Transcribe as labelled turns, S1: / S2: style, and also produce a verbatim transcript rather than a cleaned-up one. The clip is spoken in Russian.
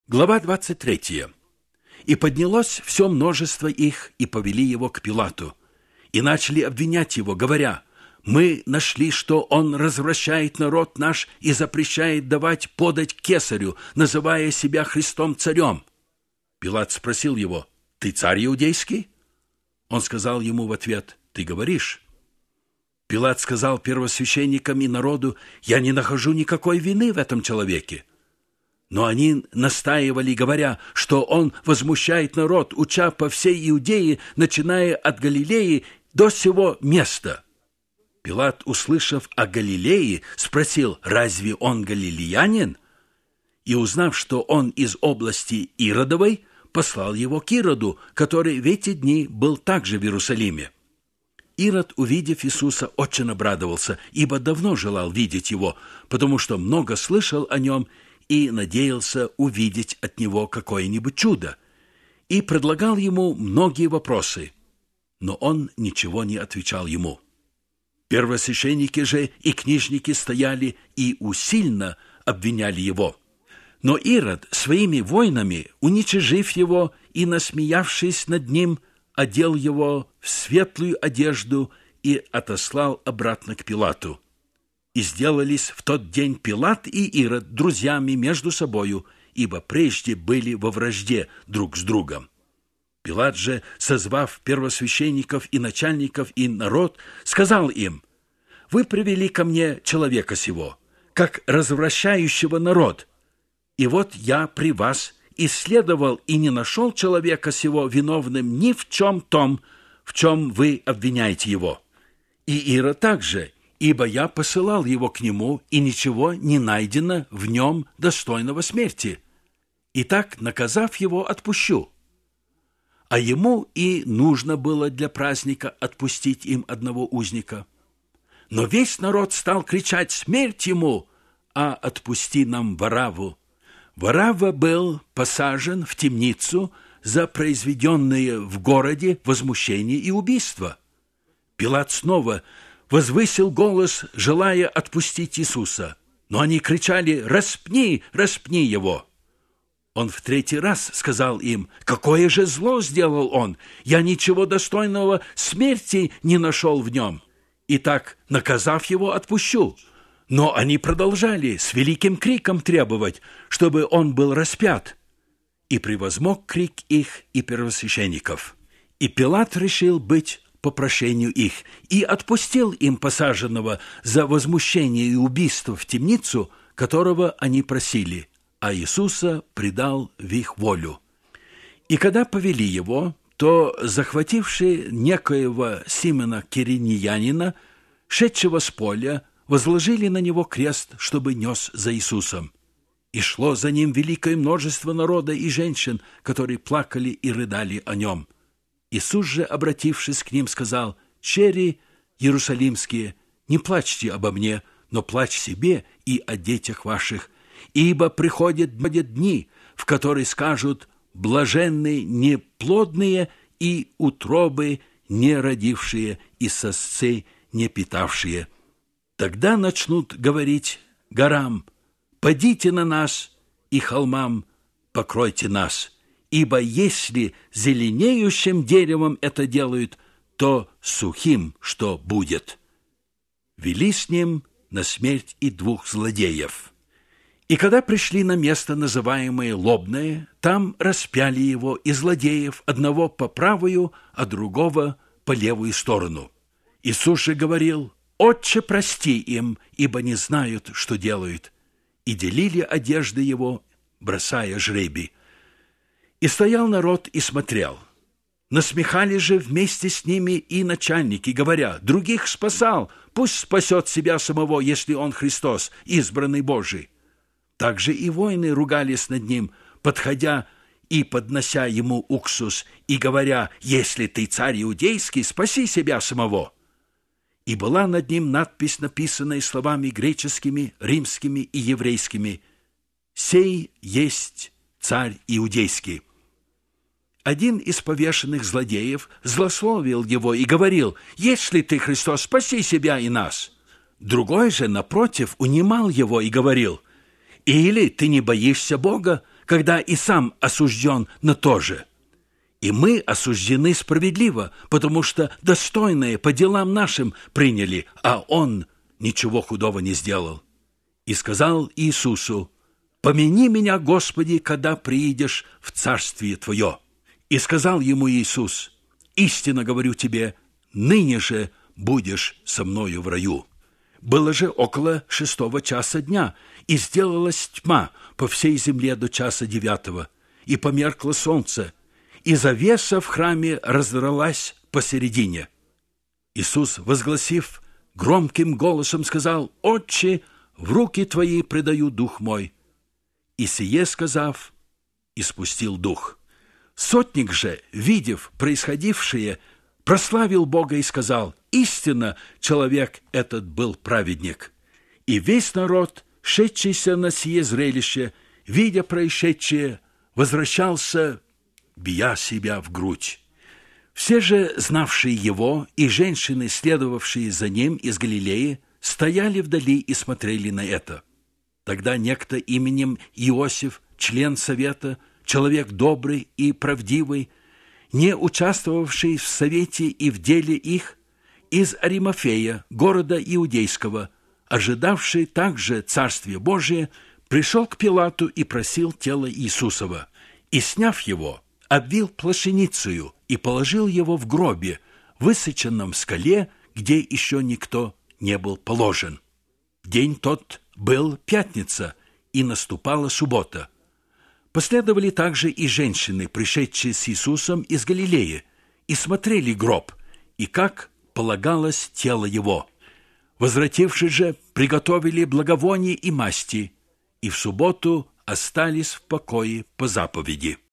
S1: Глава двадцать третья. «И поднялось все множество их, и повели его к Пилату, и начали обвинять его, говоря: мы нашли, что он развращает народ наш и запрещает давать подать кесарю, называя себя Христом царем». Пилат спросил его: «Ты царь иудейский?» Он сказал ему в ответ: «Ты говоришь». Пилат сказал первосвященникам и народу: «Я не нахожу никакой вины в этом человеке». Но они настаивали, говоря, что он возмущает народ, уча по всей Иудее, начиная от Галилеи до сего места. Пилат, услышав о Галилее, спросил: разве он галилеянин? И, узнав, что он из области Иродовой, послал его к Ироду, который в эти дни был также в Иерусалиме. Ирод, увидев Иисуса, очень обрадовался, ибо давно желал видеть его, потому что много слышал о нем и надеялся увидеть от него какое-нибудь чудо, и предлагал ему многие вопросы, но он ничего не отвечал ему. Первосвященники же и книжники стояли и усильно обвиняли его. Но Ирод своими воинами, уничижив его и насмеявшись над ним, одел его в светлую одежду и отослал обратно к Пилату. И сделались в тот день Пилат и Ирод друзьями между собою, ибо прежде были во вражде друг с другом. Пилат же, созвав первосвященников и начальников и народ, сказал им: «Вы привели ко мне человека сего, как развращающего народ, и вот я при вас исследовал и не нашел человека сего виновным ни в чем том, в чем вы обвиняете его. И Ирод также, ибо я посылал его к нему, и ничего не найдено в нем достойного смерти. Итак, наказав его, отпущу». А ему и нужно было для праздника отпустить им одного узника. Но весь народ стал кричать: «Смерть ему! А отпусти нам Варавву!» Варавва был посажен в темницу за произведенные в городе возмущение и убийство. Пилат снова возвысил голос, желая отпустить Иисуса, но они кричали: «Распни, распни его!» Он в третий раз сказал им: «Какое же зло сделал он! Я ничего достойного смерти не нашел в нем. Итак, наказав его, отпущу». Но они продолжали с великим криком требовать, чтобы он был распят. И превозмог крик их и первосвященников. И Пилат решил быть по прошению их, и отпустил им посаженного за возмущение и убийство в темницу, которого они просили, а Иисуса предал в их волю. И когда повели его, то, захватившие некоего Симона Киринеянина, шедшего с поля, возложили на него крест, чтобы нес за Иисусом. И шло за ним великое множество народа и женщин, которые плакали и рыдали о нем. Иисус же, обратившись к ним, сказал: «Чери иерусалимские, не плачьте обо мне, но плачь себе и о детях ваших, ибо приходят дни, в которые скажут: блаженны неплодные и утробы не родившие, и сосцы не питавшие. Тогда начнут говорить горам: падите на нас, и холмам: покройте нас. Ибо если зеленеющим деревом это делают, то сухим что будет?» Вели с ним на смерть и двух злодеев. И когда пришли на место, называемое Лобное, там распяли его и злодеев, одного по правую, а другого по левую сторону. Иисус же говорил: «Отче, прости им, ибо не знают, что делают». И делили одежды его, бросая жребий. И стоял народ и смотрел. Насмехались же вместе с ними и начальники, говоря: «Других спасал, пусть спасет себя самого, если он Христос, избранный Божий». Также и воины ругались над ним, подходя и поднося ему уксус, и говоря: «Если ты царь иудейский, спаси себя самого». И была над ним надпись, написанная словами греческими, римскими и еврейскими: «Сей есть царь иудейский». Один из повешенных злодеев злословил его и говорил: «Если ты Христос, спаси себя и нас». Другой же, напротив, унимал его и говорил: «Или ты не боишься Бога, когда и сам осужден на то же. И мы осуждены справедливо, потому что достойное по делам нашим приняли, а он ничего худого не сделал. И сказал Иисусу: «Помяни меня, Господи, когда приидешь в царствие Твое». И сказал ему Иисус: «Истинно говорю тебе, ныне же будешь со мною в раю». Было же около шестого часа дня, и сделалась тьма по всей земле до часа девятого, и померкло солнце, и завеса в храме раздралась посередине. Иисус, возгласив громким голосом, сказал: «Отче, в руки Твои предаю дух мой». И сие сказав, испустил дух. Сотник же, видев происходившее, прославил Бога и сказал: «Истинно, человек этот был праведник». И весь народ, шедшийся на сие зрелище, видя происшедшее, возвращался, бия себя в грудь. Все же, знавшие его, и женщины, следовавшие за ним из Галилеи, стояли вдали и смотрели на это. Тогда некто именем Иосиф, член совета, человек добрый и правдивый, не участвовавший в совете и в деле их, из Аримафея, города Иудейского, ожидавший также Царствие Божие, пришел к Пилату и просил тело Иисусова, и, сняв его, обвил плащаницею и положил его в гробе, высеченном в скале, где еще никто не был положен. День тот был пятница, и наступала суббота. Последовали также и женщины, пришедшие с Иисусом из Галилеи, и смотрели гроб, и как полагалось тело его. Возвратившись же, приготовили благовония и масти, и в субботу остались в покое по заповеди.